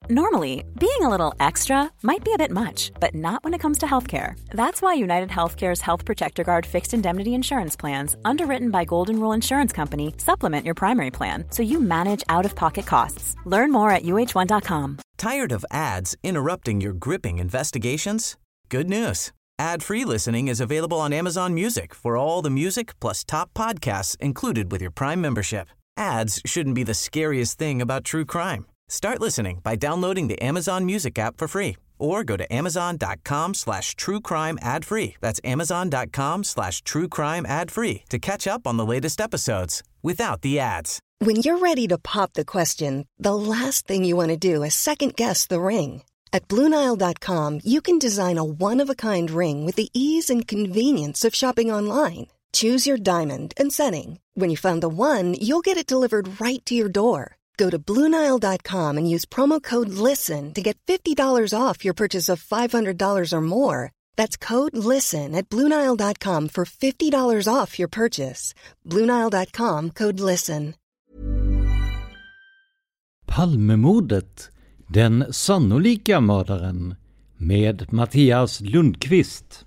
Normally, being a little extra might be a bit much, but not when it comes to healthcare. That's why United Healthcare's Health Protector Guard fixed indemnity insurance plans, underwritten by Golden Rule Insurance Company, supplement your primary plan so you manage out-of-pocket costs. Learn more at uh1.com. Tired of ads interrupting your gripping investigations? Good news. Ad-free listening is available on Amazon Music for all the music plus top podcasts included with your Prime membership. Ads shouldn't be the scariest thing about true crime. Start listening by downloading the Amazon Music app for free or go to amazon.com/truecrime ad-free. That's amazon.com/truecrime ad-free to catch up on the latest episodes without the ads. When you're ready to pop the question, the last thing you want to do is second-guess the ring. At BlueNile.com, you can design a one-of-a-kind ring with the ease and convenience of shopping online. Choose your diamond and setting. When you find the one, you'll get it delivered right to your door. Go to BlueNile.com and use promo code LISTEN to get $50 off your purchase of $500 or more. That's code LISTEN at BlueNile.com for $50 off your purchase. BlueNile.com, code LISTEN. Palmemordet, den sannolika mördaren, med Mattias Lundqvist.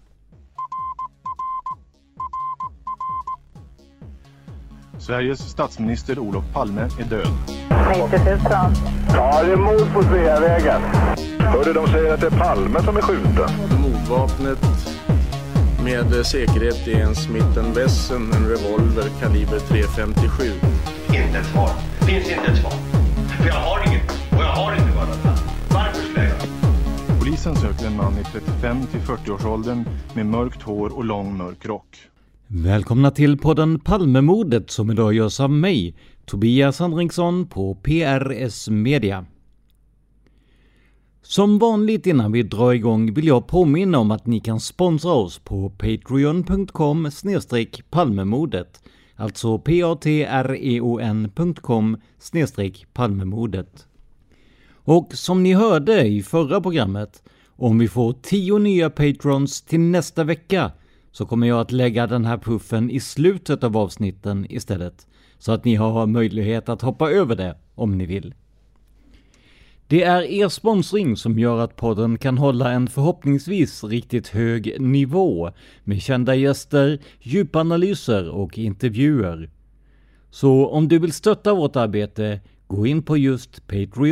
Sveriges statsminister Olof Palme är död. 90 000. Ja, det är mord på Sveavägen. Hörde de säger att det är Palme som är skjuten. Mordvapnet med säkerhet är en Smith & Wesson, en revolver kaliber .357. Inte ett svar. Det finns inte ett svar. För jag har inget. Och jag har inte varit. Varför skulle jag? Polisen söker en man i 35 till 40-årsåldern med mörkt hår och lång mörk rock. Välkomna till podden Palmemordet som idag görs av mig, Tobias Henriksson på PRS Media. Som vanligt innan vi drar igång vill jag påminna om att ni kan sponsra oss på patreon.com/palmemordet, alltså patreon.com/palmemordet. Och som ni hörde i förra programmet, om vi får 10 nya patrons till nästa vecka så kommer jag att lägga den här puffen i slutet av avsnitten istället, så att ni har möjlighet att hoppa över det om ni vill. Det är er sponsring som gör att podden kan hålla en förhoppningsvis riktigt hög nivå med kända gäster, djupanalyser och intervjuer. Så om du vill stötta vårt arbete, gå in på just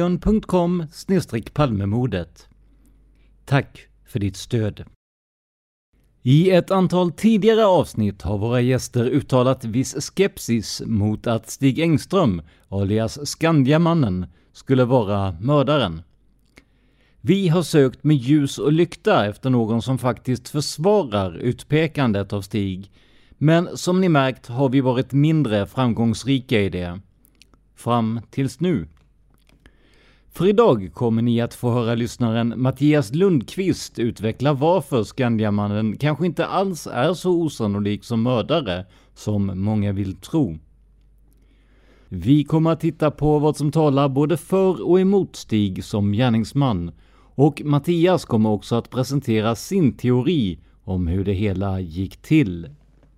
patreon.com/palmemordet. Tack för ditt stöd. I ett antal tidigare avsnitt har våra gäster uttalat viss skepsis mot att Stig Engström, alias Skandiamannen, skulle vara mördaren. Vi har sökt med ljus och lykta efter någon som faktiskt försvarar utpekandet av Stig, men som ni märkt har vi varit mindre framgångsrika i det. Fram tills nu. För idag kommer ni att få höra lyssnaren Mattias Lundqvist utveckla varför Skandiamannen kanske inte alls är så osannolik som mördare som många vill tro. Vi kommer att titta på vad som talar både för och emot Stig som gärningsman, och Mattias kommer också att presentera sin teori om hur det hela gick till.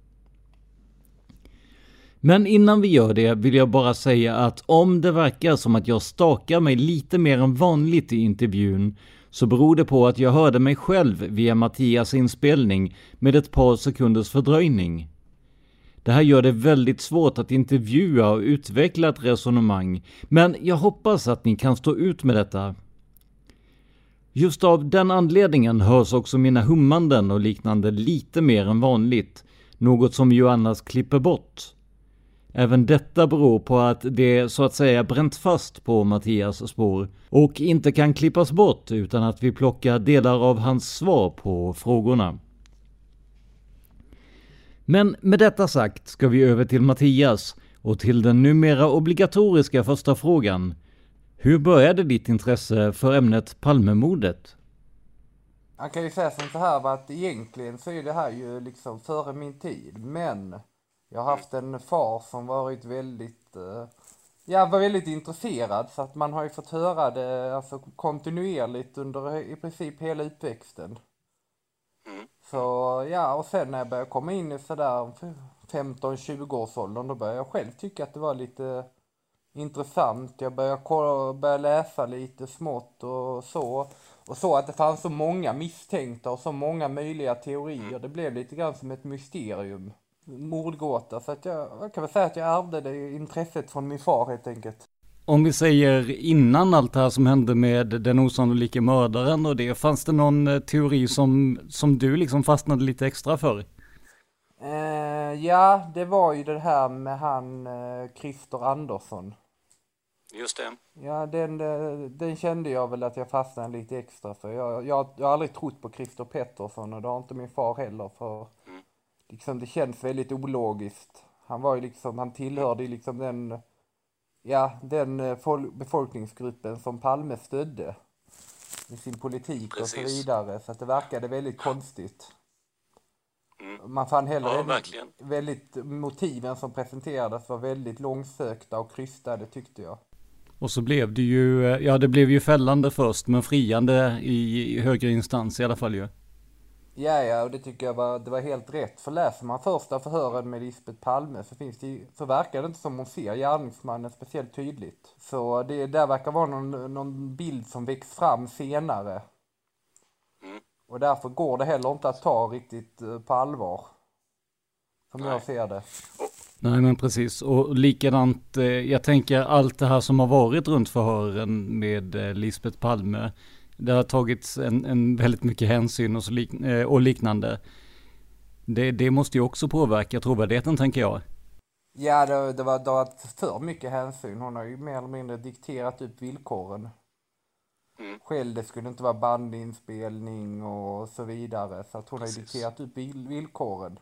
Men innan vi gör det vill jag bara säga att om det verkar som att jag stakar mig lite mer än vanligt i intervjun, så beror det på att jag hörde mig själv via Mattias inspelning med ett par sekunders fördröjning. Det här gör det väldigt svårt att intervjua och utveckla ett resonemang, men jag hoppas att ni kan stå ut med detta. Just av den anledningen hörs också mina hummanden och liknande lite mer än vanligt, något som ju annars klipper bort. Även detta beror på att det så att säga bränt fast på Mattias spår och inte kan klippas bort utan att vi plockar delar av hans svar på frågorna. Men med detta sagt ska vi över till Mattias och till den numera obligatoriska första frågan. Hur började ditt intresse för ämnet Palmemordet? Man kan ju säga som så här att egentligen så är det här ju liksom före min tid, men jag har haft en far som varit var väldigt intresserad, så att man har ju fått höra det alltså kontinuerligt under i princip hela uppväxten. Så ja, och sen när jag började komma in i sådär 15-20 års åldern, då började jag själv tycka att det var intressant. Jag började läsa lite smått och så att det fanns så många misstänkta och så många möjliga teorier. Det blev lite grann som ett mysterium, mordgåta. Så att jag kan väl säga att jag ärvde det intresset från min far helt enkelt. Om vi säger innan allt det här som hände med den osannolika mördaren och det, fanns det någon teori som du liksom fastnade lite extra för? Ja, det var ju det här med han Christer Andersson. Just det. Ja, den kände jag väl att jag fastnade lite extra för. Jag har aldrig trott på Christer Pettersson, och det har inte min far heller, för liksom, det känns väldigt ologiskt. Han var ju liksom, han tillhörde ju liksom den befolkningsgruppen som Palme stödde i sin politik. Precis. Och så vidare, så att det verkade väldigt konstigt. Man fann heller väldigt motiven som presenterades var väldigt långsökta och krystade, tyckte jag. Och så blev det ju, det blev ju fällande först, men friande i högre instans i alla fall ju. Ja, och det tycker jag det var helt rätt. För läser man första förhören med Lisbeth Palme så verkar det inte som hon ser gärningsmannen speciellt tydligt. Så det där verkar vara någon bild som väcks fram senare. Och därför går det heller inte att ta riktigt på allvar, som jag ser det. Nej, men precis. Och likadant, jag tänker allt det här som har varit runt förhören med Lisbeth Palme, det har tagits en väldigt mycket hänsyn och liknande. Det måste ju också påverka trovärdigheten, tänker jag. Ja, det var för mycket hänsyn. Hon har ju mer eller mindre dikterat upp villkoren. Själv, det skulle inte vara bandinspelning och så vidare. Så att hon har ju dikterat upp villkoren.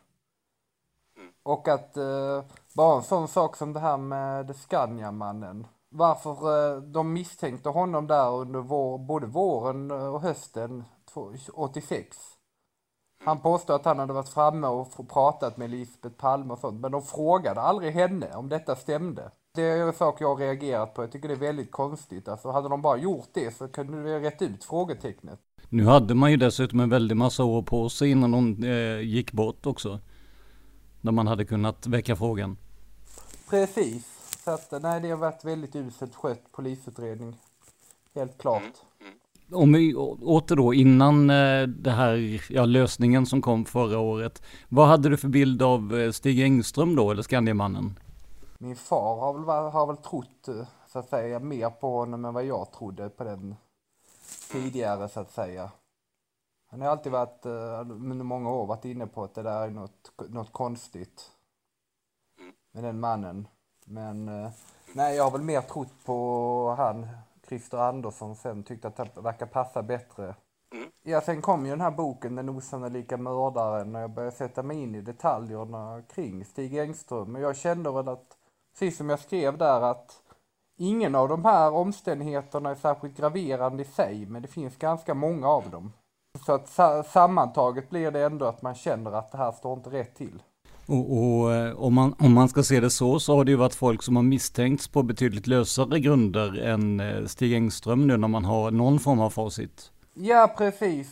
Och att bara en sån sak som det här med Scania-mannen. Varför de misstänkte honom där under både våren och hösten 86. Han påstod att han hade varit framme och pratat med Lisbeth Palme och sånt. Men de frågade aldrig henne om detta stämde. Det är en sak jag har reagerat på. Jag tycker det är väldigt konstigt. Alltså, hade de bara gjort det så kunde det rätt ut frågetecknet. Nu hade man ju dessutom en väldig massa år på sig innan hon gick bort också. Där man hade kunnat väcka frågan. Precis. Så att, nej, det har varit väldigt uselt skött polisutredning. Helt klart. Om vi åter då, innan det här lösningen som kom förra året. Vad hade du för bild av Stig Engström då, eller Skandiamannen? Min far har väl trott, så att säga, mer på honom än vad jag trodde på den tidigare, så att säga. Han har alltid varit, under många år varit inne på att det där är något konstigt med den mannen. Men nej, jag har väl mer trott på han, Christer Andersson, sen tyckte att det verkar passa bättre. Ja, sen kom ju den här boken, Den osannolika mördaren, och jag började sätta mig in i detaljerna kring Stig Engström. Men jag kände väl att, precis som jag skrev där, att ingen av de här omständigheterna är särskilt graverande i sig, men det finns ganska många av dem. Så att sammantaget blir det ändå att man känner att det här står inte rätt till. Och om man ska se det så har det ju varit folk som har misstänkts på betydligt lösare grunder än Stig Engström nu när man har någon form av facit. Ja, precis.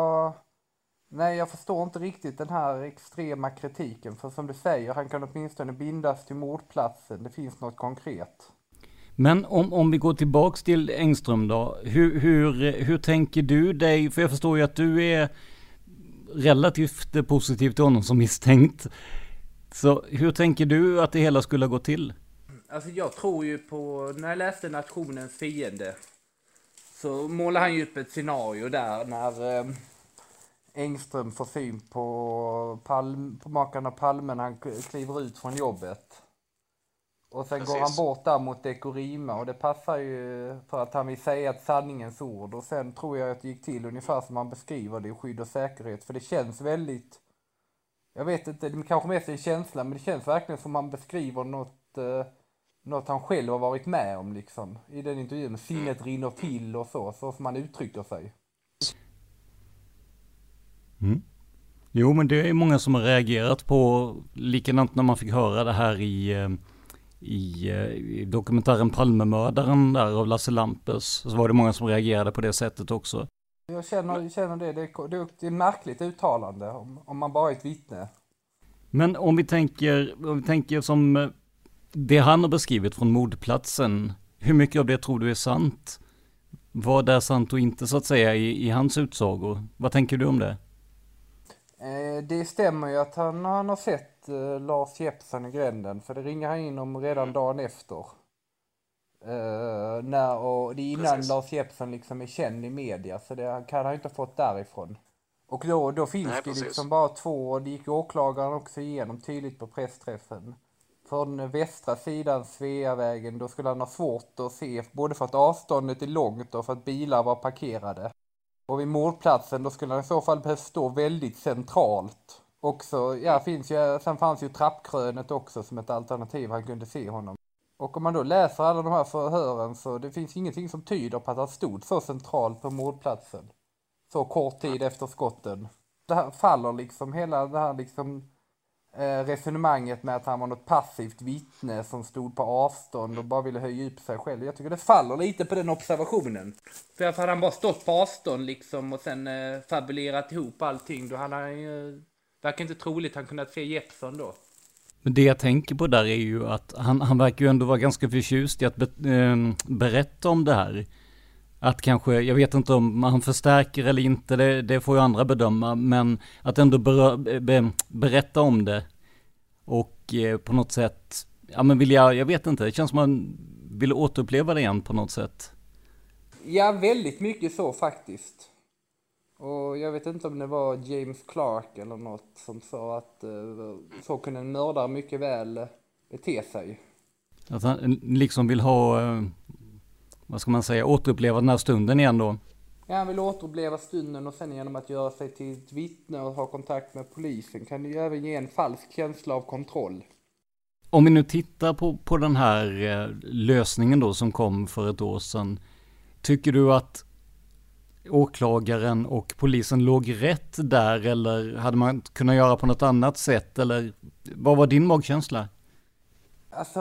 Jag förstår inte riktigt den här extrema kritiken. För som du säger, han kan åtminstone bindas till mordplatsen. Det finns något konkret. Men om vi går tillbaks till Engström då. Hur tänker du dig? För jag förstår ju att du är relativt positiv till honom som misstänkt. Så hur tänker du att det hela skulle gå till? Alltså jag tror ju på, när jag läste Nationens fiende, så målar han ju upp ett scenario där när Engström får syn på makarna Palme när han kliver ut från jobbet. Och sen går han bort där mot Dekorima, och det passar ju för att han vill säga ett sanningens ord. Och sen tror jag att det gick till ungefär som han beskriver det i Skydd och säkerhet. För det känns väldigt, jag vet inte, det kanske mest är en känsla, men det känns verkligen som han beskriver något han själv har varit med om liksom. I den intervjun, sinnet rinner till och så som han uttrycker sig. Jo, men det är många som har reagerat på, likadant när man fick höra det här i dokumentären Palmemördaren där av Lasse Lampes, så var det många som reagerade på det sättet också. Jag känner det är ett märkligt uttalande om man bara är ett vittne. Men om vi tänker som Det han har beskrivit från mordplatsen, hur mycket av det tror du är sant? Vad är sant och inte så att säga i hans utsagor? Vad tänker du om det? Det stämmer ju att han har sett Lars Jeppsson i gränden, för det ringer han in om redan dagen efter. Och det är innan Lars Jeppsson liksom är känd i media, så det kan han inte ha fått därifrån. Och då finns det liksom bara två, och det gick åklagaren också igenom tydligt på pressträffen. Från västra sidan Sveavägen, då skulle han ha svårt att se, både för att avståndet är långt och för att bilar var parkerade. Och vid mordplatsen, då skulle han i så fall behöva stå väldigt centralt. Också, sen fanns ju trappkrönet också som ett alternativ, han kunde se honom. Och om man då läser alla de här förhören, så det finns ingenting som tyder på att han stod så centralt på mordplatsen. Så kort tid efter skotten. Det här faller liksom, hela det här liksom resonemanget med att han var något passivt vittne som stod på avstånd och bara ville höja upp sig själv. Jag tycker det faller lite på den observationen. För hade han bara stått på avstånd liksom och sen fabulerat ihop allting, då hade han verkar inte troligt han kunnat se Jeppsson då. Men det jag tänker på där är ju att han verkar ju ändå vara ganska förtjust i att berätta om det här. Att kanske, jag vet inte om han förstärker eller inte, det får ju andra bedöma, men att ändå berätta om det och på något sätt, ja men jag vet inte, det känns som man vill återuppleva det igen på något sätt. Ja, väldigt mycket så faktiskt. Och jag vet inte om det var James Clark eller något som sa att så kunde en mördare mycket väl bete sig. Att han liksom vill ha, vad ska man säga, återuppleva den här stunden igen då? Ja, han vill återuppleva stunden, och sen genom att göra sig till ett vittne och ha kontakt med polisen kan det ju även ge en falsk känsla av kontroll. Om vi nu tittar på den här lösningen då som kom för ett år sedan, tycker du att åklagaren och polisen låg rätt där, eller hade man kunnat göra på något annat sätt, eller vad var din magkänsla? Alltså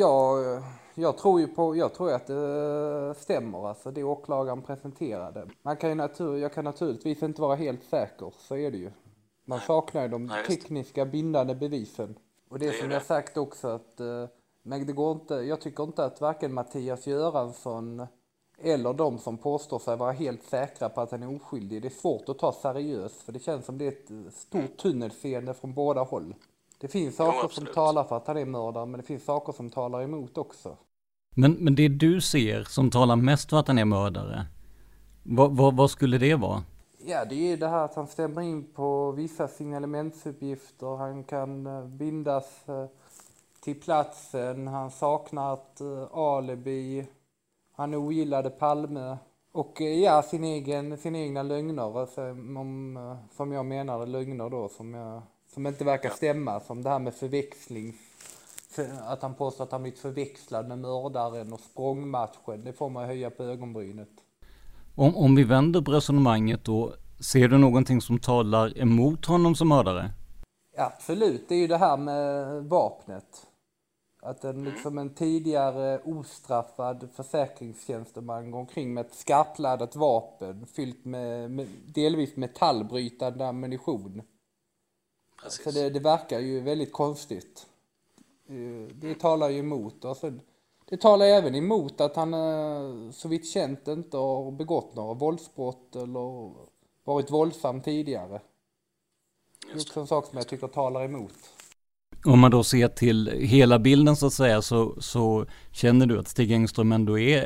jag tror att det stämmer, alltså det åklagaren presenterade. Jag kan naturligtvis inte vara helt säker, så är det ju. Man saknar ju de tekniska bindande bevisen. Och det som jag sagt också, att men det går inte, jag tycker inte att varken Mattias Göransson eller de som påstår sig vara helt säkra på att han är oskyldig. Det är svårt att ta seriöst, för det känns som det är ett stort tunnelseende från båda håll. Det finns saker som talar för att han är mördare, men det finns saker som talar emot också. Men det du ser som talar mest för att han är mördare, vad skulle det vara? Ja, det är ju det här att han stämmer in på vissa signalementsuppgifter. Han kan bindas till platsen. Han saknar ett alibi. Han ogillade Palme. Och sin egna lögner. Som jag menar lögner då. Som inte verkar stämma. Som det här med förväxling. Att han påstår att han blivit förväxlad med mördaren och språngmatchen. Det får man höja på ögonbrynet. Om vi vänder på resonemanget då, ser du någonting som talar emot honom som mördare? Absolut, det är ju det här med vapnet. Att en tidigare ostraffad försäkringstjänsteman går omkring med ett skarpladdat vapen fyllt med delvis metallbrytande ammunition. Så det verkar ju väldigt konstigt. Det talar ju emot. Alltså, det talar även emot att han så vitt känt inte har begått några våldsbrott eller varit våldsam tidigare. Det är också en sak som jag tycker talar emot. Om man då ser till hela bilden så att säga, så känner du att Stig Engström ändå är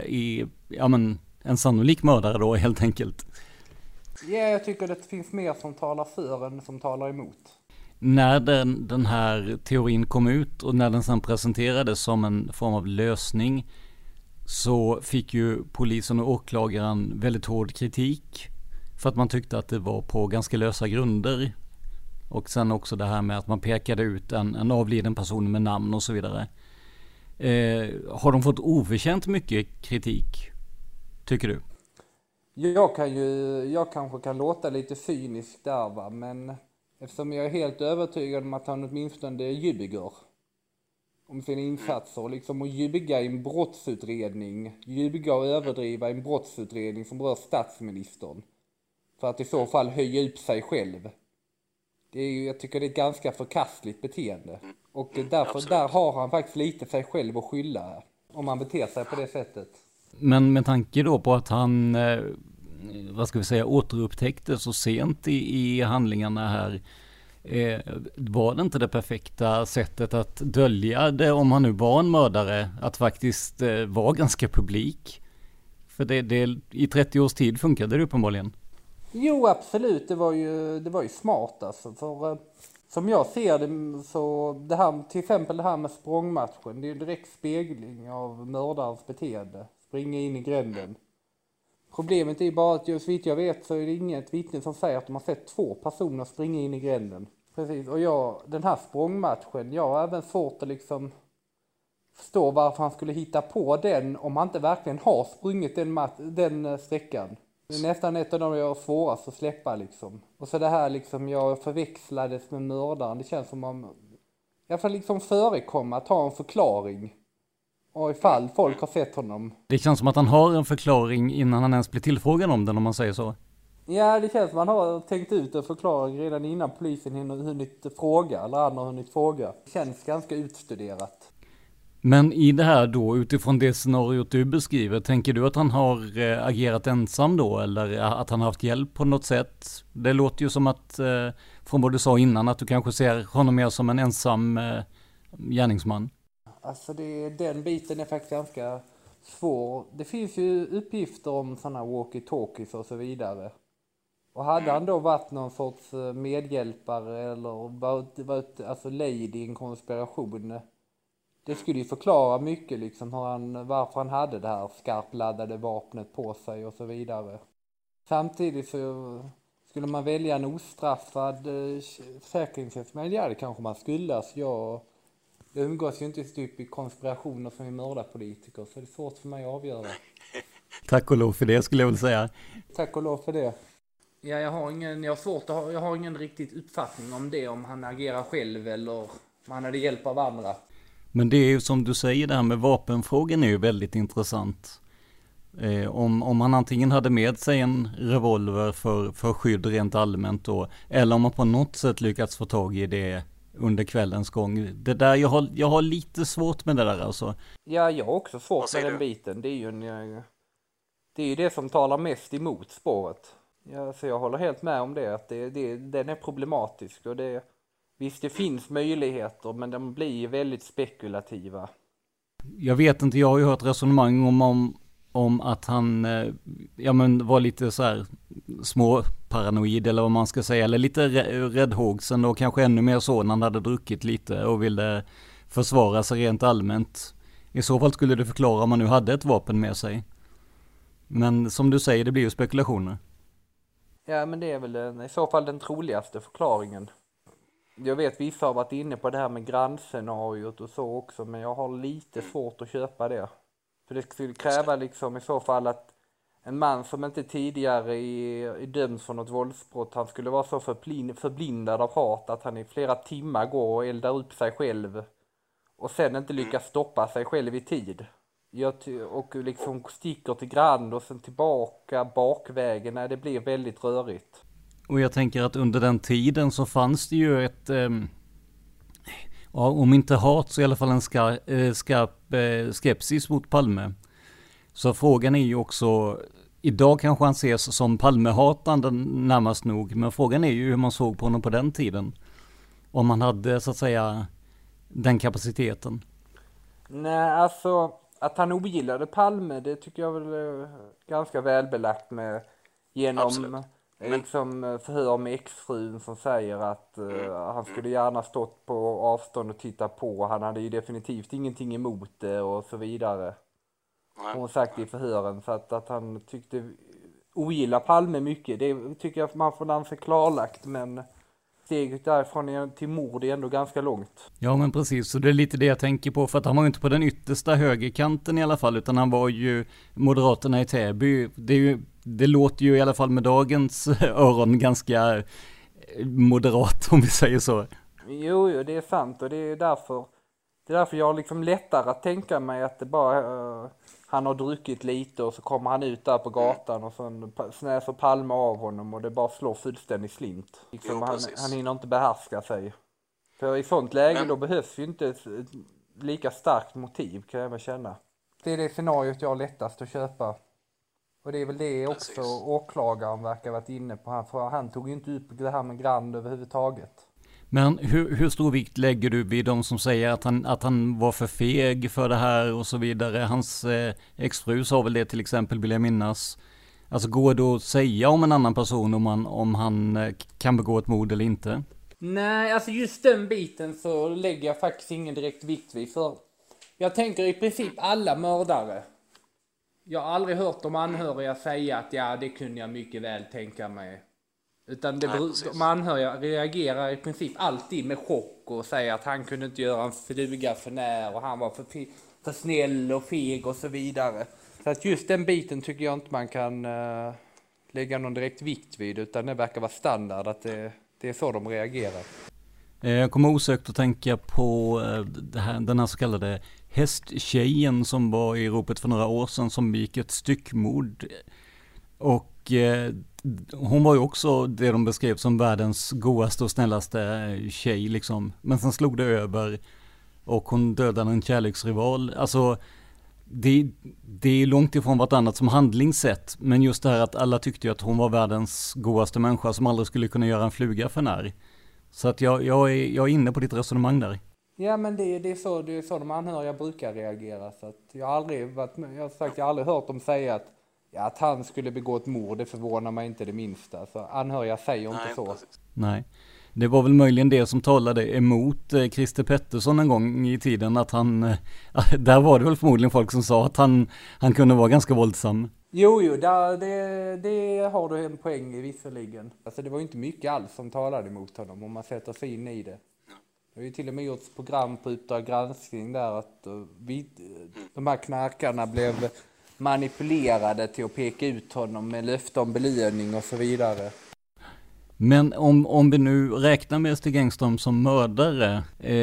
en sannolik mördare då helt enkelt? Ja, jag tycker att det finns mer som talar för än som talar emot. När den här teorin kom ut och när den sedan presenterades som en form av lösning, så fick ju polisen och åklagaren väldigt hård kritik för att man tyckte att det var på ganska lösa grunder. Och sen också det här med att man pekade ut en avliden person med namn och så vidare. Har de fått oförtjänt mycket kritik, tycker du? Jag kanske kan låta lite cynisk där, va, men eftersom jag är helt övertygad om att han åtminstone ljuger om sina insatser och liksom att ljuga i en brottsutredning, ljuga och överdriva i en brottsutredning som rör statsministern för att i så fall höja upp sig själv. jag tycker det är ett ganska förkastligt beteende. Och därför där har han faktiskt lite sig själv att skylla om man beter sig på det sättet. Men med tanke då på att han, vad ska vi säga, återupptäckte så sent i handlingarna här, var det inte det perfekta sättet att dölja det, om han nu var en mördare, att faktiskt vara ganska publik? För det i 30 års tid funkade det uppenbarligen. Jo, absolut. Det var ju smart alltså. För som jag ser det så, det här, till exempel det här med språngmatchen, det är en direkt spegling av mördarens beteende. Springa in i gränden. Problemet är bara att just vitt jag vet så är det inget vittne som säger att de har sett 2 personer springa in i gränden. Precis, och den här språngmatchen, jag har även svårt att liksom förstå varför han skulle hitta på den om han inte verkligen har sprungit den sträckan. Det är nästan ett av de jag har svårast att släppa liksom. Och så det här liksom, jag förväxlades med mördaren. Det känns som om jag får liksom förekomma att ha en förklaring. Och ifall folk har sett honom. Det känns som att han har en förklaring innan han ens blir tillfrågad om den, om man säger så. Ja, det känns som att han har tänkt ut en förklaring redan innan polisen hunnit fråga, eller andra har hunnit fråga. Det känns ganska utstuderat. Men i det här då, utifrån det scenariot du beskriver, tänker du att han har agerat ensam då, eller att han har haft hjälp på något sätt? Det låter ju som att, från vad du sa innan, att du kanske ser honom mer som en ensam gärningsman. Alltså den biten är faktiskt ganska svår. Det finns ju uppgifter om sådana walkie-talkies och så vidare. Och hade han då varit någon sorts medhjälpare eller varit alltså lady i en konspiration, det skulle ju förklara mycket liksom varför han hade det här skarpladdade vapnet på sig och så vidare. Samtidigt så skulle man välja en ostraffad säkerhetstjänsteman, ja det kanske man skulle. Alltså jag umgås ju inte typ i konspirationer som är mördarpolitiker, så det är svårt för mig att avgöra. Tack och lov för det, skulle jag väl säga. Tack och lov för det. Ja, jag har ingen riktigt uppfattning om det, om han agerar själv eller om han hade hjälp av andra. Men det är ju som du säger, det här med vapenfrågan är ju väldigt intressant. Om han antingen hade med sig en revolver för skydd rent allmänt då, eller om man på något sätt lyckats få tag i det under kvällens gång. Det där, jag har lite svårt med det där alltså. Ja, jag har också svårt med den biten. Det är ju det som talar mest emot spåret. Ja, så jag håller helt med om det, att den är problematisk. Och visst, det finns möjligheter, men de blir väldigt spekulativa. Jag vet inte, jag har ju hört resonemang om att han var lite så här små paranoid eller vad man ska säga, eller lite räddhågsen och kanske ännu mer så när han hade druckit lite och ville försvara sig rent allmänt. I så fall skulle det förklara om man nu hade ett vapen med sig. Men som du säger, det blir ju spekulationer. Ja, men det är väl i så fall den troligaste förklaringen. Jag vet vissa har varit inne på det här med grannscenariot och så också, men jag har lite svårt att köpa det. För det skulle kräva liksom i så fall att en man som inte tidigare är dömd för något våldsbrott, han skulle vara så förblindad av hat att han i flera timmar går och eldar upp sig själv och sen inte lyckas stoppa sig själv i tid. Och liksom sticker till Grand och sen tillbaka bakvägen. Nej, det blir väldigt rörigt. Och jag tänker att under den tiden så fanns det ju ett om inte hat så i alla fall en skarp skepsis mot Palme. Så frågan är ju också, idag kanske han ses som Palmehatande närmast nog, men frågan är ju hur man såg på honom på den tiden. Om man hade så att säga den kapaciteten. Nej, alltså att han ogillade Palme, det tycker jag väl är ganska välbelagt med genom liksom förhör med exfrun som säger att han skulle gärna stått på avstånd och titta på. Han hade ju definitivt ingenting emot det och så vidare. Hon sagt i förhören, så att han tyckte ogillar Palme mycket. Det tycker jag att man får anse klarlagt, men steget därifrån till mord är ändå ganska långt. Ja, men precis, så det är lite det jag tänker på, för att han var ju inte på den yttersta högerkanten i alla fall, utan han var ju Moderaterna i Täby. Det låter ju i alla fall med dagens öron ganska moderat, om vi säger så. Jo, det är sant, och det är därför jag liksom lättare att tänka mig att det bara han har druckit lite och så kommer han ut där på gatan och så snäser Palme av honom och det bara slår fullständigt slint. Liksom, han hinner inte behärska sig. För i sånt läge då behövs ju inte ett lika starkt motiv, kan jag väl känna. Det är det scenariot jag har lättast att köpa. Och det är väl det också åklagaren verkar ha varit inne på. För han tog ju inte upp det här med Grand överhuvudtaget. Men hur stor vikt lägger du vid de som säger att han var för feg för det här och så vidare? Hans exfru sa väl det till exempel, vill jag minnas. Alltså går det att säga om en annan person om han kan begå ett mord eller inte? Nej, alltså just den biten så lägger jag faktiskt ingen direkt vikt vid. För jag tänker i princip alla mördare. Jag har aldrig hört de anhöriga säga att ja, det kunde jag mycket väl tänka mig. Utan de anhöriga reagerar i princip alltid med chock och säger att han kunde inte göra en fluga för när och han var för snäll och feg och så vidare. Så att just den biten tycker jag inte man kan lägga någon direkt vikt vid, utan det verkar vara standard att det är så de reagerar. Jag kommer osökt att tänka på den här så kallade hästtjejen som var i ropet för några år sedan som begick ett styckmord. Och hon var ju också det de beskrev som världens godaste och snällaste tjej liksom. Men sen slog det över och hon dödade en kärleksrival. Alltså det är långt ifrån vartannat som handlingssätt. Men just det här att alla tyckte att hon var världens godaste människa som aldrig skulle kunna göra en fluga för när. Så att jag är inne på ditt resonemang där. Ja, men det är så de anhöriga brukar reagera. Så att jag har aldrig hört dem säga att han skulle begå ett mord. Det förvånar mig inte det minsta. Så anhöriga säger inte så. Precis. Nej, det var väl möjligen det som talade emot Christer Pettersson en gång i tiden. Att där var det väl förmodligen folk som sa att han kunde vara ganska våldsam. Jo, det har du en poäng i visserligen. Alltså det var ju inte mycket alls som talade emot honom om man sätter sig in i det. Det har ju till och med gjorts program på Uppdrag granskning där att de här knarkarna blev manipulerade till att peka ut honom med löfte om belöning och så vidare. Men om vi nu räknar med Stig Engström som mördare,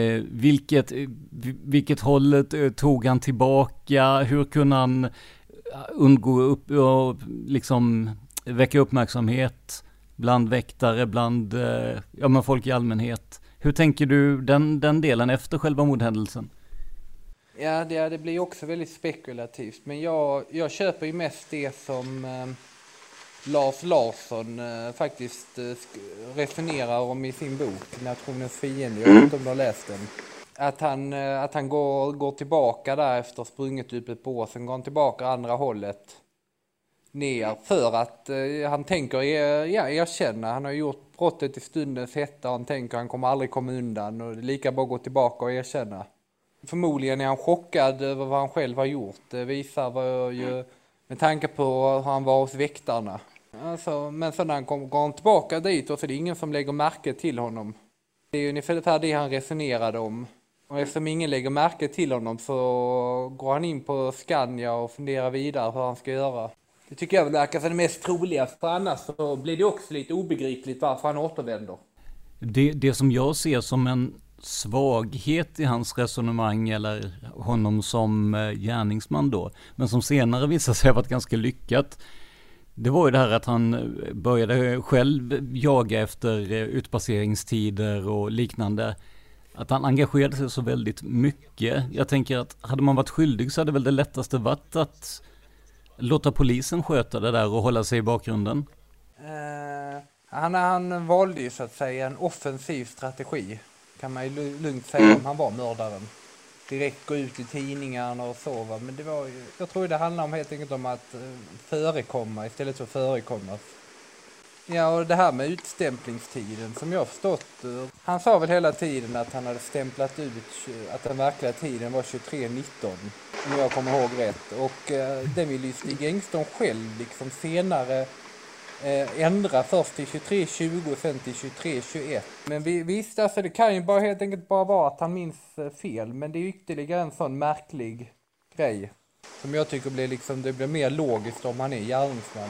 vilket hållet tog han tillbaka? Hur kunde han undgå och liksom väcka uppmärksamhet bland väktare, bland folk i allmänhet? Hur tänker du den delen efter själva mordhändelsen? Ja, det blir också väldigt spekulativt. Men jag köper ju mest det som Lars Larsson faktiskt resonerar om i sin bok Nationens fiende. Jag vet inte om du har läst den. Att han går tillbaka där efter sprunget upp ett bås. Sen går han tillbaka andra hållet ner för att han tänker erkänna. Han har gjort brottet i stundens hetta. Han tänker han kommer aldrig komma undan. Och det är lika bra att gå tillbaka och erkänna. Förmodligen är han chockad över vad han själv har gjort. Det visar ju med tanke på hur han var hos väktarna. Alltså, men sen när han går han tillbaka dit och så är det ingen som lägger märke till honom. Det är ju ungefär det han resonerade om. Och eftersom ingen lägger märke till honom så går han in på Scania och funderar vidare hur han ska göra. Det tycker jag verkar som det mest troliga, för annars så blir det också lite obegripligt varför han återvänder. Det som jag ser som en svaghet i hans resonemang eller honom som gärningsman då, men som senare visade sig ha varit ganska lyckat, det var ju det här att han började själv jaga efter utpasseringstider och liknande. Att han engagerade sig så väldigt mycket. Jag tänker att hade man varit skyldig så hade väl det lättaste varit att låta polisen sköta det där och hålla sig i bakgrunden. Han valde ju så att säga en offensiv strategi, kan man ju lugnt säga om han var mördaren. Direkt gå ut i tidningarna och så, va? Men det var ju, jag tror det handlar om helt enkelt om att förekomma istället för förekomma. Ja, och det här med utstämplingstiden som jag har förstått, han sa väl hela tiden att han hade stämplat ut att den verkliga tiden var 23:19, om jag kommer ihåg rätt. Och den vill ju Stig Engström själv liksom senare ändra först till 23:20 och sen till 23:21. Men visst, alltså det kan ju bara helt enkelt bara vara att han minns fel. Men det är ytterligare en sån märklig grej som jag tycker blir liksom, det blir mer logiskt om han är gärningsman.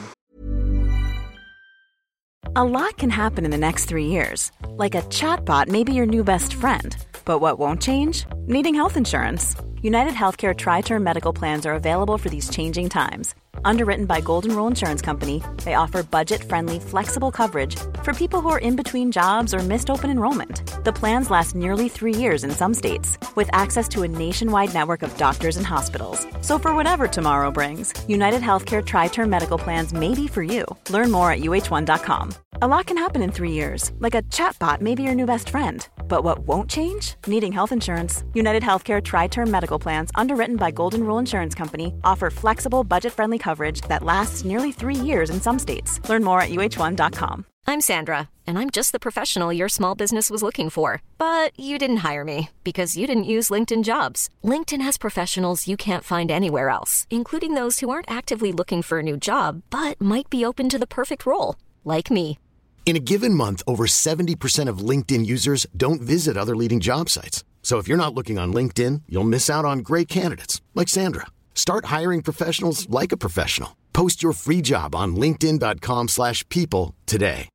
A lot can happen in the next 3 years. Like a chatbot may be your new best friend. But what won't change? Needing health insurance. United Healthcare Tri-Term Medical Plans are available for these changing times. Underwritten by Golden Rule Insurance Company, they offer budget-friendly, flexible coverage for people who are in between jobs or missed open enrollment. The plans last nearly 3 years in some states, with access to a nationwide network of doctors and hospitals. So for whatever tomorrow brings, United Healthcare Tri-Term Medical Plans may be for you. Learn more at uh1.com. A lot can happen in 3 years, like a chatbot may be your new best friend. But what won't change? Needing health insurance. United Healthcare Tri-Term Medical Plans, underwritten by Golden Rule Insurance Company, offer flexible, budget-friendly coverage that lasts nearly 3 years in some states. Learn more at uh1.com. I'm Sandra, and I'm just the professional your small business was looking for. But you didn't hire me because you didn't use LinkedIn Jobs. LinkedIn has professionals you can't find anywhere else, including those who aren't actively looking for a new job, but might be open to the perfect role, like me. In a given month, over 70% of LinkedIn users don't visit other leading job sites. So if you're not looking on LinkedIn, you'll miss out on great candidates like Sandra. Start hiring professionals like a professional. Post your free job on linkedin.com/people today.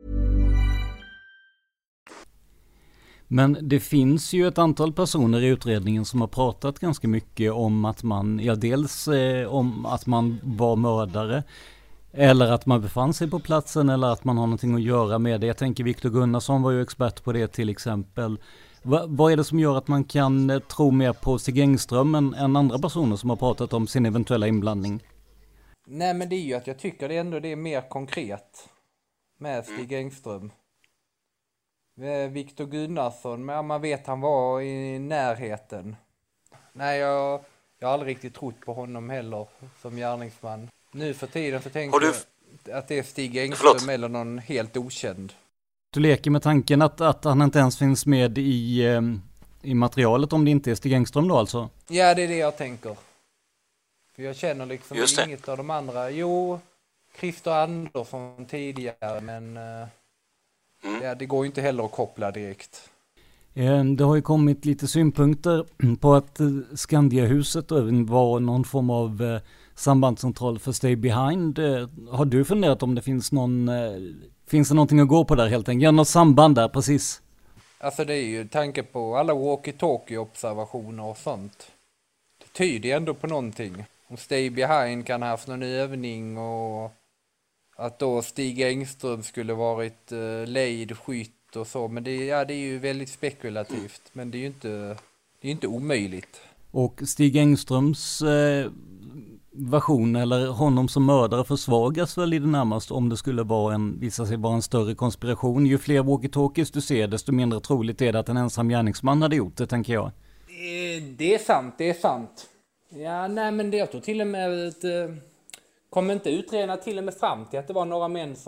Men det finns ju ett antal personer i utredningen som har pratat ganska mycket om att man, dels om att man var mördare, eller att man befann sig på platsen, eller att man har någonting att göra med det. Jag tänker Viktor Gunnarsson var ju expert på det till exempel. Vad är det som gör att man kan tro mer på Stig Engström än andra personer som har pratat om sin eventuella inblandning? Nej, men det är ju att jag tycker det är mer konkret med Stig Engström. Viktor Gunnarsson, men man vet han var i närheten. Nej, jag har aldrig riktigt trott på honom heller som gärningsman. Nu för tiden så tänker jag att det är Stig Engström eller någon helt okänd. Du leker med tanken att han inte ens finns med i materialet om det inte är Stig Engström då alltså? Ja, det är det jag tänker. För jag känner liksom inget av de andra. Jo, Christer Andersson tidigare, men det går ju inte heller att koppla direkt. Det har ju kommit lite synpunkter på att Skandiahuset var någon form av sambandscentral för Stay Behind. Har du funderat om det finns finns det någonting att gå på där helt enkelt? Ja, något samband där, precis. Alltså det är ju tanke på alla walkie-talkie-observationer och sånt. Det tyder ändå på någonting. Om Stay Behind kan ha haft någon övning och att då Stig Engström skulle varit lejd, skytt och så. Men det är ju väldigt spekulativt. Men det är ju inte omöjligt. Och Stig Engströms version eller honom som mördare försvagas väl i det närmaste om det skulle visa sig vara en större konspiration. Ju fler walkie-talkies du ser, desto mindre troligt är det att en ensam gärningsman hade gjort det, tänker jag. Det är sant. Ja, nej, men jag tror till och med att kommer inte utredarna till och med fram till att det var några män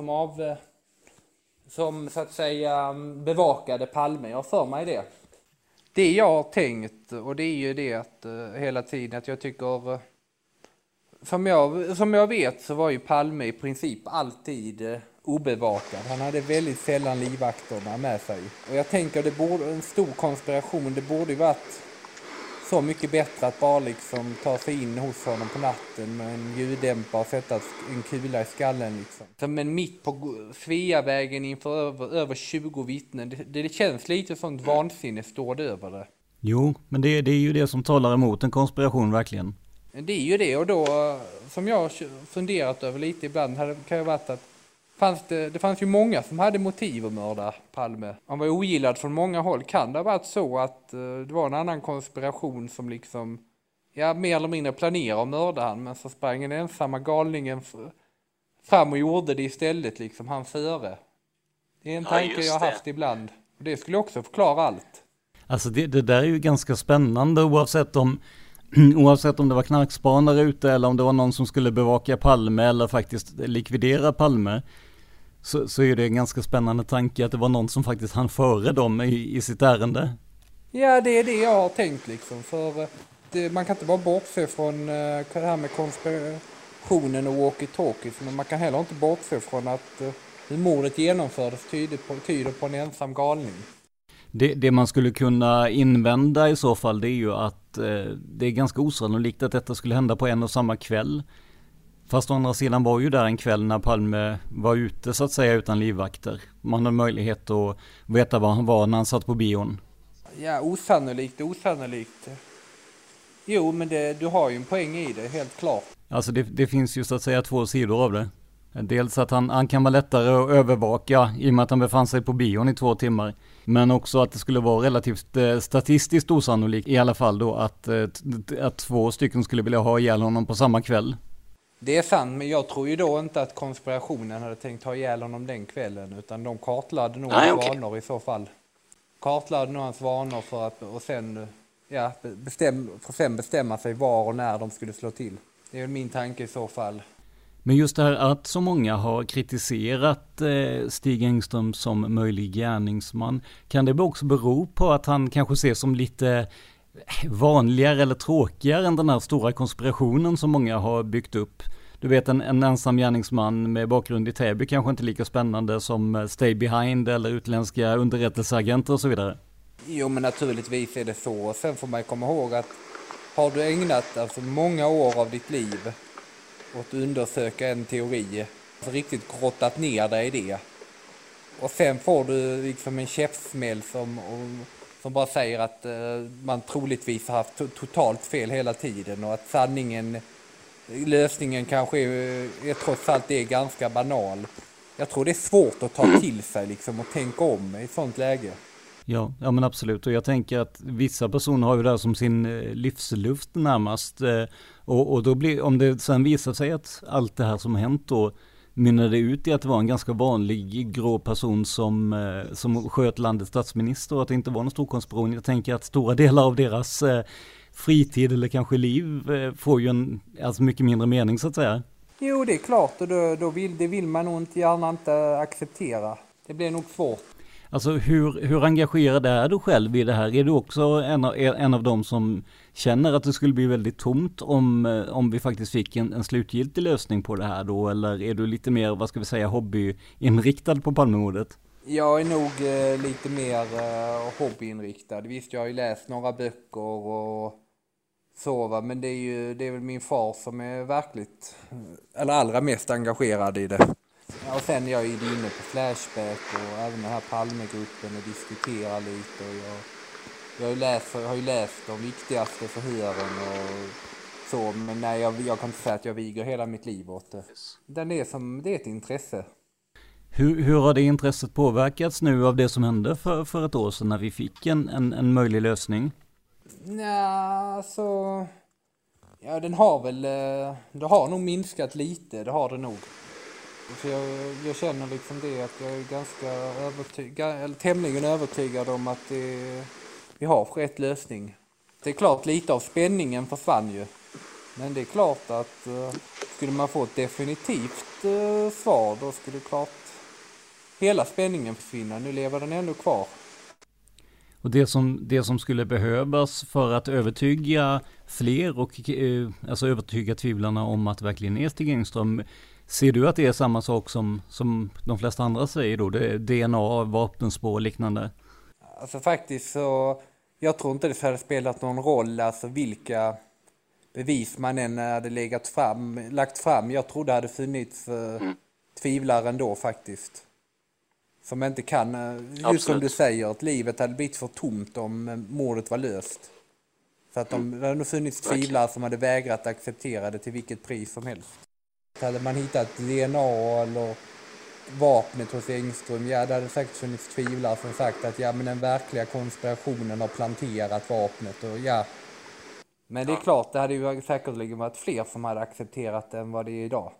som så att säga bevakade Palme. Jag har för mig det. Det jag har tänkt, och det är ju det att hela tiden att jag tycker, som jag vet så var ju Palme i princip alltid obevakad. Han hade väldigt sällan livvakterna med sig. Och jag tänker en stor konspiration, det borde ju varit så mycket bättre att bara liksom ta sig in hos honom på natten med en ljuddämpare och sätta en kula i skallen liksom. Men mitt på Sveavägen inför över 20 vittnen, det känns lite sånt vansinne står det över det. Jo, men det är ju det som talar emot en konspiration verkligen. Det är ju det, och då som jag har funderat över lite ibland kan ju varit att det fanns ju många som hade motiv att mörda Palme. Han var ogillad från många håll. Kan det ha varit så att det var en annan konspiration som liksom mer eller mindre planerade att mörda han, men så sprang den ensamma galningen fram och gjorde det istället liksom han före. Det är en tanke jag har haft ibland. Och det skulle också förklara allt. Alltså det där är ju ganska spännande oavsett om det var knarkspanare ute eller om det var någon som skulle bevaka Palme eller faktiskt likvidera Palme, så är det en ganska spännande tanke att det var någon som faktiskt hann före dem i sitt ärende. Ja, det är det jag har tänkt liksom, för man kan inte bara bortse från det här med konspirationen och walkie-talkies, men man kan heller inte bortse från att hur mordet genomfördes tyder på en ensam galning. Det man skulle kunna invända i så fall, det är ju att det är ganska osannolikt att detta skulle hända på en och samma kväll. Fast å andra sidan var ju där en kväll när Palme var ute så att säga utan livvakter. Man har möjlighet att veta var han var när han satt på bion. Ja, osannolikt. Jo, men du har ju en poäng i det, helt klart. Alltså det finns ju så att säga två sidor av det. Dels att han kan vara lättare att övervaka i och med att han befann sig på bion i 2 timmar. Men också att det skulle vara relativt statistiskt osannolikt i alla fall då att 2 stycken skulle vilja ha ihjäl honom på samma kväll. Det är sant, men jag tror ju då inte att konspirationen hade tänkt ha ihjäl honom den kvällen, utan de kartlade nog hans vanor i så fall. Kartlade nog hans vanor för att, och sen, bestämma sig var och när de skulle slå till. Det är min tanke i så fall. Men just det här att så många har kritiserat Stig Engström som möjlig gärningsman, kan det också bero på att han kanske ses som lite vanligare eller tråkigare än den här stora konspirationen som många har byggt upp? Du vet, en ensam gärningsman med bakgrund i Täby kanske inte lika spännande som Stay Behind eller utländska underrättelseagenter och så vidare. Jo, men naturligtvis är det så. Sen får man komma ihåg att har du ägnat många år av ditt liv åt att undersöka en teori, riktigt grottat ner dig i det, och sen får du liksom en käftsmäll som bara säger att man troligtvis har haft totalt fel hela tiden och att lösningen kanske är trots allt är ganska banal. Jag tror det är svårt att ta till sig liksom, och tänka om i ett sånt läge. Ja, men absolut. Och jag tänker att vissa personer har ju det här som sin livsluft närmast. Och då blir, om det sen visar sig att allt det här som har hänt då mynnar det ut i att det var en ganska vanlig grå person som sköt landets statsminister och att det inte var någon stor konspiration. Jag tänker att stora delar av deras fritid eller kanske liv får ju mycket mindre mening så att säga. Jo, det är klart, och då vill man nog gärna inte acceptera. Det blir nog svårt. Alltså hur engagerad är du själv i det här? Är du också en av dem som känner att det skulle bli väldigt tomt om vi faktiskt fick en slutgiltig lösning på det här då? Eller är du lite mer, hobbyinriktad på Palmemordet? Jag är nog lite mer hobbyinriktad. Visst, jag har ju läst några böcker och så, va? Men det är väl min far som är verkligt, eller allra mest engagerad i det. Och sen är jag ju inne på Flashback och även den här Palmegruppen och diskuterar lite. Och jag har ju läst de viktigaste förhören och så, men nej, jag kan inte säga att jag viger hela mitt liv åt det. Det är ett intresse. Hur har det intresset påverkats nu av det som hände för ett år sedan när vi fick en möjlig lösning? Nej, så... Ja, det har nog minskat lite, det har det nog. För jag känner liksom det att jag är ganska tämligen övertygad om att vi har rätt lösning. Det är klart, lite av spänningen försvann ju. Men det är klart att skulle man få ett definitivt svar, då skulle klart hela spänningen försvinna. Nu lever den ändå kvar. Och det som skulle behövas för att övertyga fler och alltså övertyga tvivlarna om att verkligen är Stig Engström, ser du att det är samma sak som de flesta andra säger då? Det är DNA, vapenspår och liknande? Alltså faktiskt så, jag tror inte det hade spelat någon roll alltså vilka bevis man än hade lagt fram. Jag tror det hade funnits tvivlare ändå faktiskt. Som inte kan, just som du säger, att livet hade blivit för tomt om mordet var löst. Så att det hade nog funnits tvivlare som hade vägrat acceptera det till vilket pris som helst. Hade man hittat DNA eller vapnet hos Engström, det hade säkert funnits tvivlare som sagt att men den verkliga konspirationen har planterat vapnet och Men det är klart, det hade ju säkerligen varit fler som hade accepterat det än vad det är idag.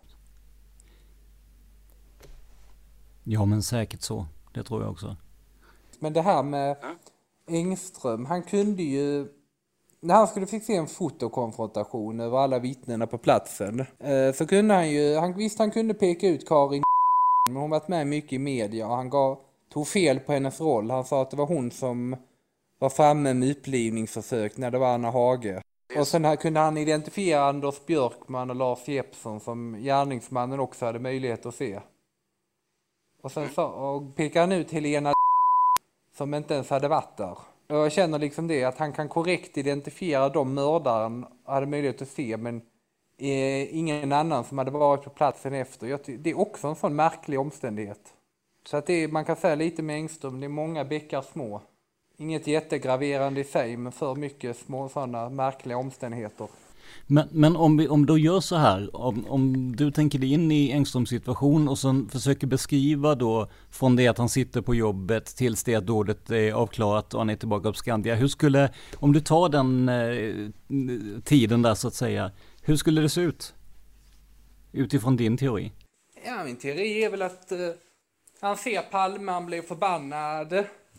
Ja, men säkert så. Det tror jag också. Men det här med Engström, han kunde ju, när han skulle fixa en fotokonfrontation över alla vittnena på platsen, så kunde han kunde peka ut Karin, men hon varit med mycket i media och han tog fel på hennes roll. Han sa att det var hon som var framme med upplivningsförsök när det var Anna Hage. Och sen kunde han identifiera Anders Björkman och Lars Jeppsson som gärningsmannen också hade möjlighet att se. Och sen pekade han ut Helena som inte ens hade varit där. Och jag känner liksom det, att han kan korrekt identifiera de mördaren hade möjlighet att se, men ingen annan som hade varit på platsen efter. Det är också en sån märklig omständighet. Så att man kan säga lite med Engström, det är många bäckar små. Inget jättegraverande i sig, men för mycket små sådana märkliga omständigheter. Men om du gör så här, om du tänker dig in i Engströms situation och sen försöker beskriva då från det att han sitter på jobbet tills det att dådet är avklarat och han är tillbaka på Skandia. Hur skulle, om du tar den tiden där så att säga, hur skulle det se ut? Utifrån din teori? Ja, min teori är väl att han ser Palme, han blir förbannad.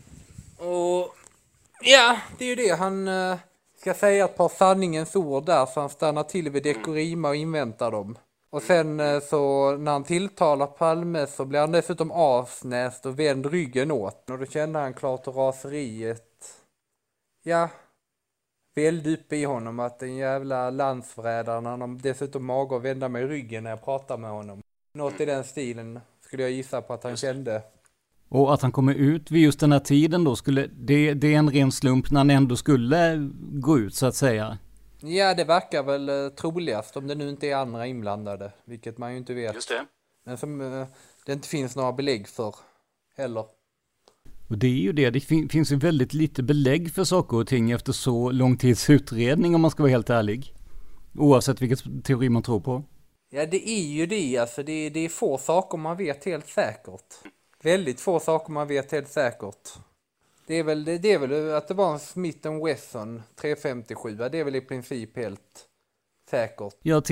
Och ja, det är ju det. Han ska säga ett par sanningens ord där, så han stannar till vid Dekorima och inväntar dem. Och sen så när han tilltalar Palme så blir han dessutom asnäst och vänd ryggen åt. Och då känner han klart och raseriet. Ja, väldigt uppe i honom att den jävla landsförrädaren, han har dessutom mage att vända mig ryggen när jag pratar med honom. Något i den stilen skulle jag gissa på att han kände. Och att han kommer ut vid just den här tiden då, skulle det är en ren slump när han ändå skulle gå ut så att säga? Ja, det verkar väl troligast om det nu inte är andra inblandade, vilket man ju inte vet. Just det. Men som det inte finns några belägg för heller. Och det är ju det, finns ju väldigt lite belägg för saker och ting efter så lång tids utredning om man ska vara helt ärlig. Oavsett vilket teori man tror på. Ja, det är ju det, alltså det är få saker man vet helt säkert. Väldigt få saker man vet helt säkert. Det är väl att det var en Smith & Wesson 357, det är väl i princip helt säkert. Ja,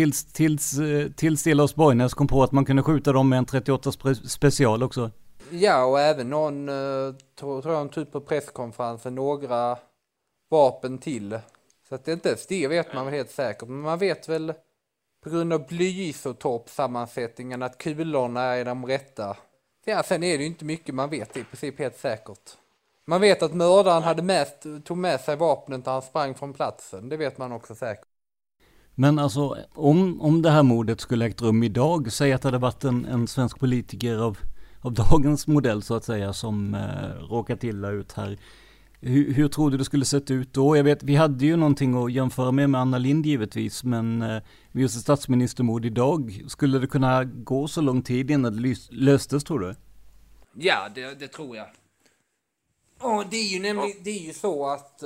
tills Lars Borgnäs kom på att man kunde skjuta dem med en 38 special också. Ja, och även någon, tror jag, typ på presskonferensen, några vapen till. Så att det inte ens det vet man väl helt säkert. Men man vet väl på grund av blyisotopsammansättningen att kulorna är de rätta. Ja, sen är det ju inte mycket man vet, i princip helt säkert. Man vet att mördaren tog med sig vapnet när han sprang från platsen. Det vet man också säkert. Men alltså, om det här mordet skulle ägt rum idag, säg att det hade varit en svensk politiker av dagens modell så att säga som råkat illa ut här. Hur tror du det skulle sett ut då? Jag vet, vi hade ju någonting att jämföra med Anna Lindh givetvis, men just ett statsministermord idag, skulle det kunna gå så lång tid innan det löstes, tror du? Ja, det tror jag. Och det är ju nämligen, det är ju så att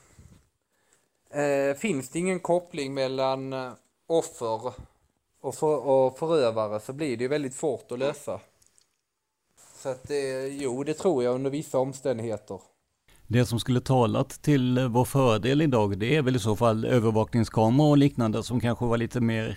finns det ingen koppling mellan offer och förövare så blir det ju väldigt svårt att lösa. Så att det tror jag under vissa omständigheter. Det som skulle talat till vår fördel idag, det är väl i så fall övervakningskameror och liknande som kanske var lite mer,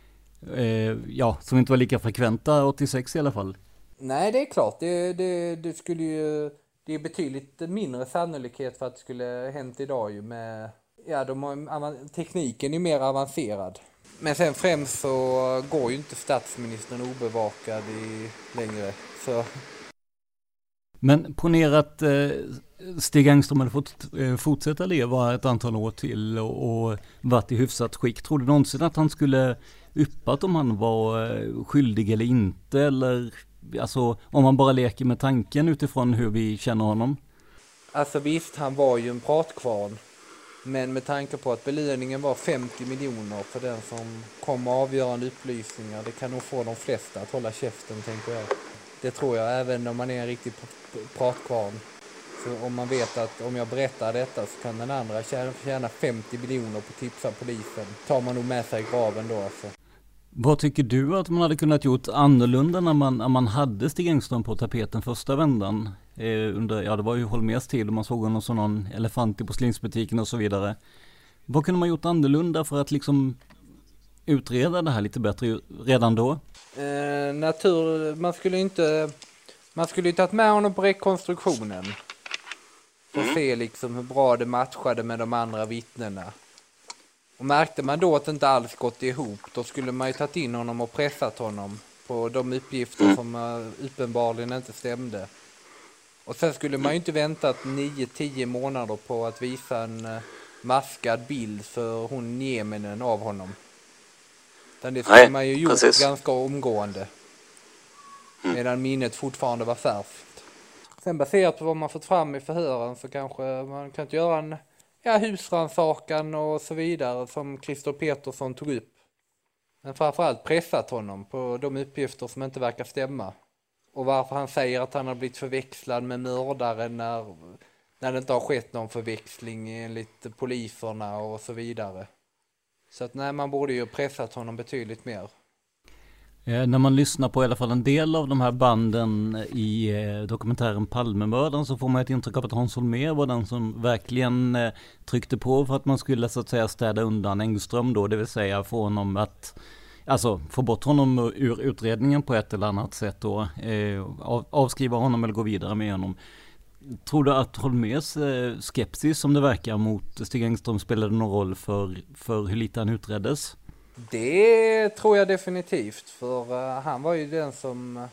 som inte var lika frekventa 86 i alla fall. Nej, det är klart. Det skulle ju, det är betydligt mindre sannolikhet för att det skulle hänt idag ju med, tekniken är mer avancerad. Men sen främst så går ju inte statsministern obevakad längre, så... Men ponera att Stig Engström hade fått fortsätta leva ett antal år till och varit i hyfsat skick. Tror du någonsin att han skulle yppat om han var skyldig eller inte? Eller alltså, om man bara leker med tanken utifrån hur vi känner honom? Alltså visst, han var ju en pratkvarn. Men med tanke på att belöningen var 50 miljoner för den som kom med avgörande upplysningar, det kan nog få de flesta att hålla käften, tänker jag. Det tror jag, även om man är en riktig pratkvarn. Så om man vet att om jag berättar detta så kan den andra tjäna 50 miljoner på tipsa polisen. Tar man nog med sig graven då alltså. Vad tycker du att man hade kunnat gjort annorlunda när man hade Stig Engström på tapeten första vändan? Det var ju Holmérs tid och man såg honom som någon elefant i porslinsbutiken och så vidare. Vad kunde man gjort annorlunda för att liksom utreda det här lite bättre redan då? Man skulle inte tagit med honom på rekonstruktionen. Och se liksom hur bra det matchade med de andra vittnena. Och märkte man då att det inte alls gått ihop, då skulle man ju tagit in honom och pressat honom på de uppgifter som uppenbarligen inte stämde. Och sen skulle man ju inte väntat 9-10 månader på att visa en maskad bild för hon Nieminen av honom. Utan det skulle man ju gjort ganska omgående. Medan minnet fortfarande var färskt. Sen baserat på vad man fått fram i förhören så kanske man kan göra en husrannsakan och så vidare som Christer Petersson tog upp. Men framförallt pressat honom på de uppgifter som inte verkar stämma. Och varför han säger att han har blivit förväxlad med mördaren när när det inte har skett någon förväxling enligt poliserna och så vidare. Så att nej, man borde ju pressat honom betydligt mer. När man lyssnar på i alla fall en del av de här banden i dokumentären Palmemördaren så får man ett intryck av att Hans Holmér var den som verkligen tryckte på för att man skulle så att säga städa undan Engström då, det vill säga få honom att, alltså få bort honom ur utredningen på ett eller annat sätt då, avskriva honom eller gå vidare med honom. Tror du att Holmérs skepsis som det verkar mot Stig Engström spelade någon roll för hur lite han utreddes? Det tror jag definitivt, för han var ju den som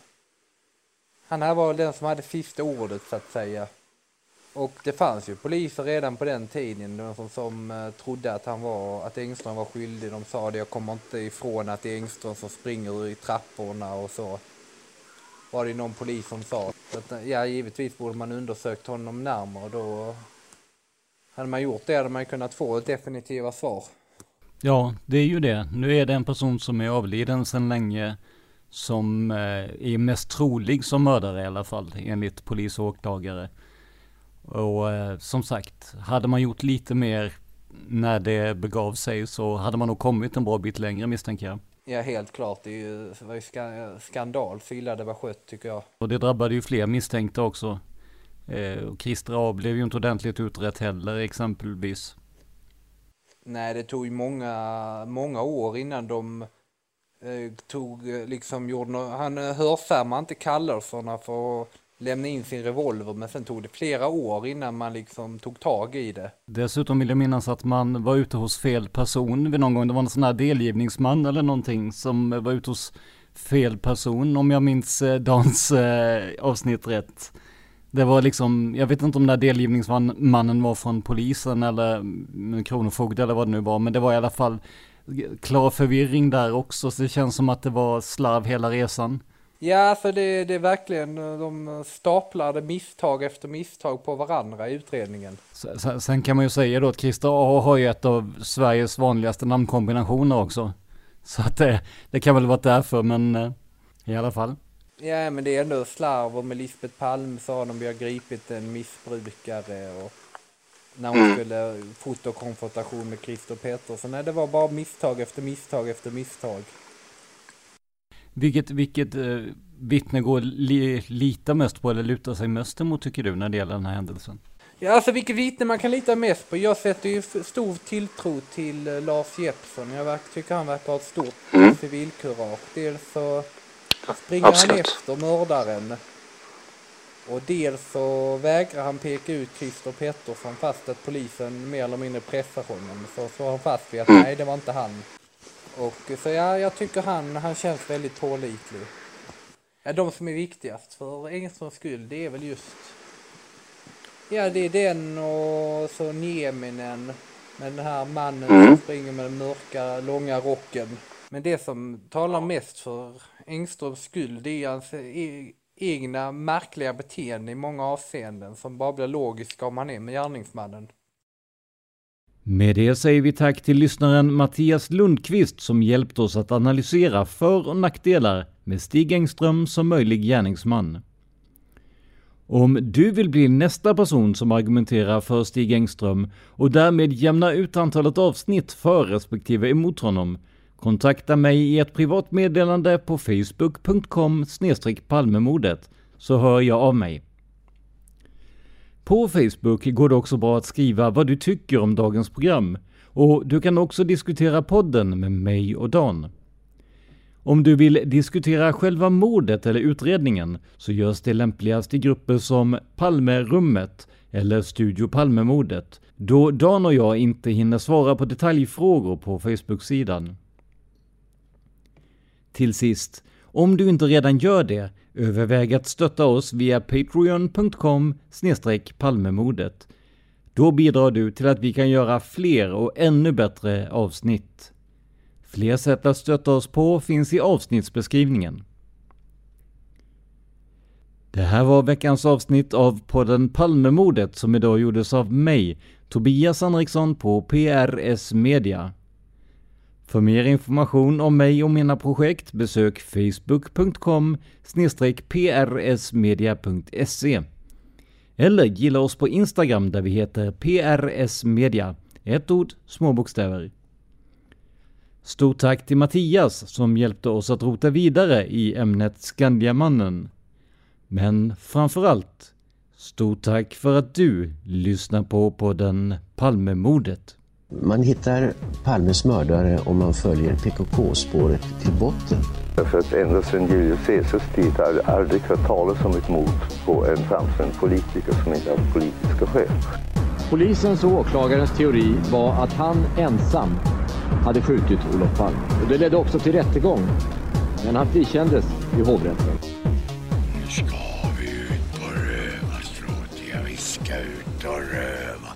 hade sista ordet så att säga. Och det fanns ju poliser redan på den tiden som trodde att Engström var skyldig. De sa det, jag kommer inte ifrån att det är Engström som springer i trapporna och så. Var det någon polis som sa. Så att, ja, givetvis borde man undersökt honom närmare, och då hade man gjort det hade man kunnat få ett definitiva svar. Ja, det är ju det. Nu är det en person som är avliden sedan länge som är mest trolig som mördare i alla fall, enligt polis och åklagare. Och som sagt, hade man gjort lite mer när det begav sig så hade man nog kommit en bra bit längre, misstänker jag. Ja, helt klart. Det var ju skandal så illa det var skött, tycker jag. Och det drabbade ju fler misstänkta också. Och Christer A blev ju inte ordentligt utrett heller, exempelvis. Nej, det tog ju många år innan de han hörsammade inte kallelserna för att lämna in sin revolver, men sen tog det flera år innan man liksom tog tag i det. Dessutom vill jag minnas att man var ute hos fel person vid någon gång. Det var en sån här delgivningsman eller någonting som var ute hos fel person, om jag minns Dans avsnitt rätt. Det var liksom, jag vet inte om den där delgivningsmannen var från polisen eller kronofogd eller vad det nu var, men det var i alla fall klar förvirring där också, så det känns som att det var slarv hela resan. Ja, för det är verkligen, de staplade misstag efter misstag på varandra i utredningen. Sen kan man ju säga då att Christer A har ju ett av Sveriges vanligaste namnkombinationer också. Så att det kan väl vara därför, men i alla fall. Ja, men det är ändå slarv, och med Lisbeth Palm sa de vi har gripit en missbrukare, och när hon skulle fotokonfrontation med Christer Pettersson. Nej, det var bara misstag efter misstag efter misstag. Vilket vittne går lita mest på eller luta sig mest emot, tycker du, när det gäller den här händelsen? Ja, alltså vilket vittne man kan lita mest på. Jag sätter ju stor tilltro till Lars Jeppsson. Jag tycker han verkar ha ett stort civilkurage. Dels så springer han efter mördaren, och dels så vägrar han peka ut Christer Pettersson fast att polisen mer eller mindre pressar honom. Så står han fast vid att nej, det var inte han. Och så jag tycker han känns väldigt pålitlig. Ja, de som är viktigast för Engströms skull, det är väl just, ja, det är den och så Nieminen med den här mannen som springer med den mörka långa rocken. Men det som talar mest för Engströms skull, det är hans egna märkliga beteende i många avseenden som bara blir logiska om man är med gärningsmannen. Med det säger vi tack till lyssnaren Mattias Lundqvist som hjälpt oss att analysera för- och nackdelar med Stig Engström som möjlig gärningsman. Om du vill bli nästa person som argumenterar för Stig Engström och därmed jämna ut antalet avsnitt för respektive emot honom, kontakta mig i ett privat meddelande på facebook.com/palmemordet så hör jag av mig. På Facebook går det också bra att skriva vad du tycker om dagens program, och du kan också diskutera podden med mig och Dan. Om du vill diskutera själva mordet eller utredningen så görs det lämpligast i grupper som Palmerummet eller Studio Palmemordet, då Dan och jag inte hinner svara på detaljfrågor på Facebook-sidan. Till sist, om du inte redan gör det, överväg att stötta oss via patreon.com/palmemordet. Då bidrar du till att vi kan göra fler och ännu bättre avsnitt. Fler sätt att stötta oss på finns i avsnittsbeskrivningen. Det här var veckans avsnitt av podden Palmemordet som idag gjordes av mig, Tobias Henriksson på PRS Media. För mer information om mig och mina projekt besök facebook.com/prsmedia.se. Eller gilla oss på Instagram där vi heter PRS Media. Ett ord, små bokstäver. Stort tack till Mattias som hjälpte oss att rota vidare i ämnet Skandiamannen. Men framförallt, stort tack för att du lyssnar på podden Palmemordet. Man hittar Palmes mördare om man följer PKK-spåret till botten. För att ända sedan Julius Caesars tid har det aldrig hört talas om ett mord på en framstående politiker som inte har politiska skäl. Polisens och åklagarens teori var att han ensam hade skjutit Olof Palme. Och det ledde också till rättegång. Men han frikändes i hovrätten. Nu ska vi ut på rövarstråt. Vi ska ut och röva.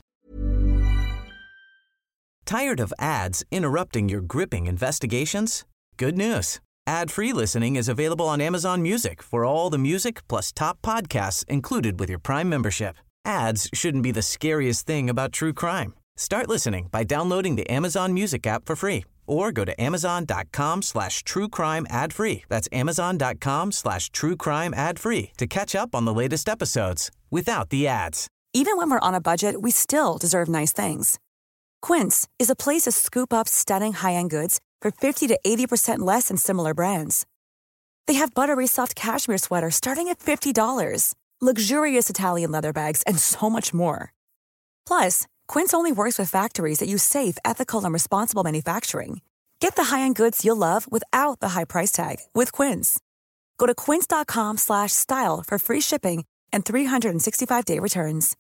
Tired of ads interrupting your gripping investigations? Good news. Ad-free listening is available on Amazon Music for all the music plus top podcasts included with your Prime membership. Ads shouldn't be the scariest thing about true crime. Start listening by downloading the Amazon Music app for free or go to amazon.com/truecrime ad-free. That's amazon.com/truecrime ad-free to catch up on the latest episodes without the ads. Even when we're on a budget, we still deserve nice things. Quince is a place to scoop up stunning high-end goods for 50 to 80% less than similar brands. They have buttery soft cashmere sweaters starting at $50, luxurious Italian leather bags, and so much more. Plus, Quince only works with factories that use safe, ethical, and responsible manufacturing. Get the high-end goods you'll love without the high price tag with Quince. Go to quince.com/style for free shipping and 365-day returns.